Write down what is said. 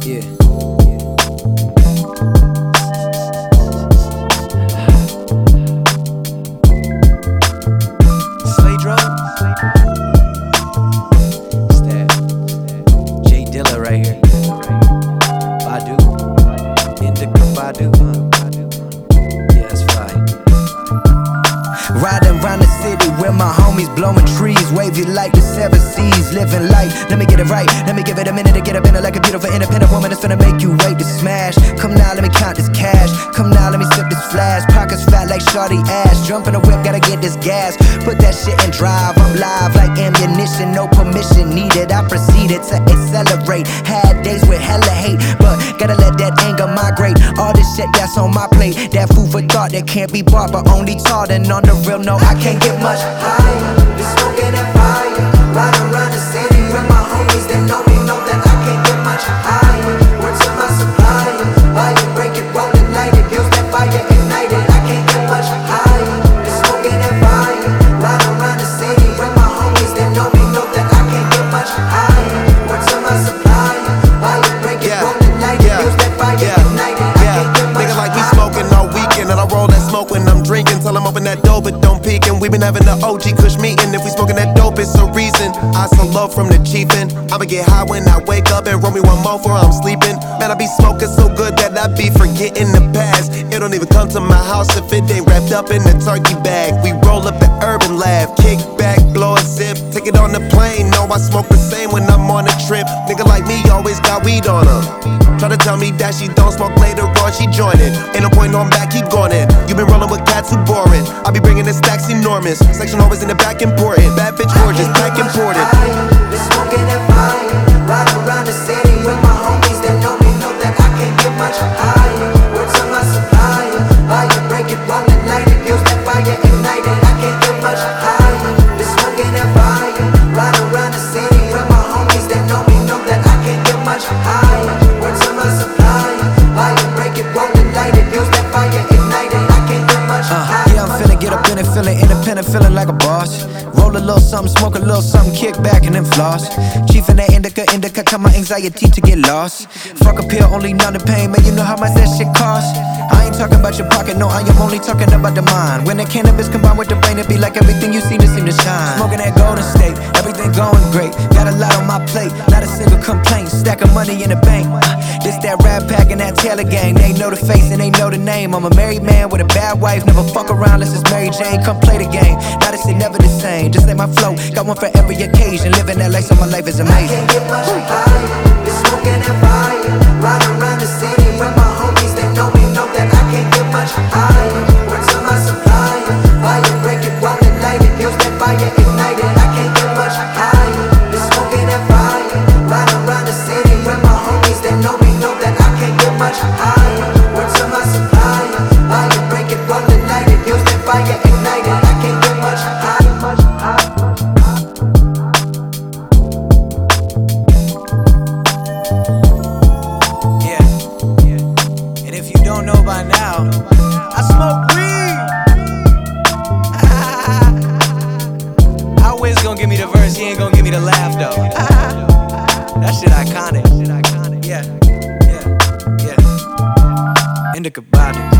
Yeah. Slay drum. It's that J Dilla right here. Badu. Indica Badu. Yeah, it's fine. Riding round the city with my homies, blowing trees, wavy like the seven seas, living life. Let me get it right, let me give it a minute to get up in it like a beautiful independent woman that's finna make you wait to smash. Come now, let me count this cash. Come now, let me sip this flash. Pockets fat like shawty ass. Jump in the whip, gotta get this gas. Put that shit in drive. I'm live like ammunition, no permission needed. I proceeded to accelerate. Had days with hella hate, but gotta let that anger migrate. All this shit that's on my plate, that food for thought that can't be bought, but only taught. And on the real, no, I can't get much higher. Be smoking that fire, riding around the city with my homies. They know me, know that I can't get much higher. Word to my supplier, buy it, break it, roll it, light it, use that fire, ignite it. I can't get much higher. Be smoking that fire, riding around the city with my homies. They know me, know that I can't get much higher. Word to my supplier, buy it, break it, roll it, light it, use that fire, ignite it. I can't get much higher. Nigga like we smoking all weekend, and I roll that smoke when I'm drinking. Tell I'm open that dope, but don't peek. And we been having the OG Kush meeting. If we smoking that dope, it's a reason. I so low from the chiefin'. I'ma get high when I wake up and roll me one more before I'm sleeping. Man, I be smoking so good that I be forgetting the past. It don't even come to my house if it ain't wrapped up in a turkey bag. We roll up the urban lab, kick back, blow a zip, take it on the plane. No, I smoke the same when I'm on a trip. Nigga like me always got weed on him. Try to tell me that she don't smoke later on, she joinin'. Ain't no point on back, keep going in. You been rollin' with cats who boring. I be bringing the stacks enormous. Section always in the back important. Bad bitch gorgeous, pack imported. Been smoking that fire, riding around the city with my homies. They know me, know that I can't get much higher. Word to my supplier, buy it, break it, roll it, light it, use that fire, ignite it. I can't get much higher. Been smoking that fire, riding around the city with my homies. They know me, know that I can't get much higher. Word to my supplier, buy it, break it, roll it, light it, use that fire, ignite it. I can't get much higher. Yeah, I'm finna get up in it, feeling independent, feeling like a boss. Roll a little something, smoke a little something, kick back and then floss. Chief in that indica, cut my anxiety to get lost. Fuck a pill, only numb the pain, man, you know how much that shit costs. I ain't talking about your pocket, no, I am only talking about the mind. When the cannabis combined with the brain, it be like everything you see to seem to shine. Smoking that Golden State, everything going great. Got a lot on my plate, not a single complaint. Stack of money in the bank. This that rap pack and that Taylor gang. They know the face and they know the name. I'm a married man with a bad wife, never fuck around unless it's Mary Jane. Come play the game, now this ain't never the same. Just like my flow, got one for every occasion. Living that life, so my life is amazing. I can't get much higher. Been smoking that fire, riding around the city with my homies. They know me, know that I can't get much higher. Word to my supplier, buy it, break it, roll it, light it, use that fire, ignite it. I can't get much higher. Been smoking that fire, riding around the city with my homies. They know me, know that I can't get much higher. Word to my supplier, buy it, break it, roll it, light it, use that fire, ignite it. I can't get much higher. Don't know by now, I smoke weed. How Wiz gonna give me the verse, he ain't gonna give me the laugh though. That shit iconic. Yeah. Indica Badu.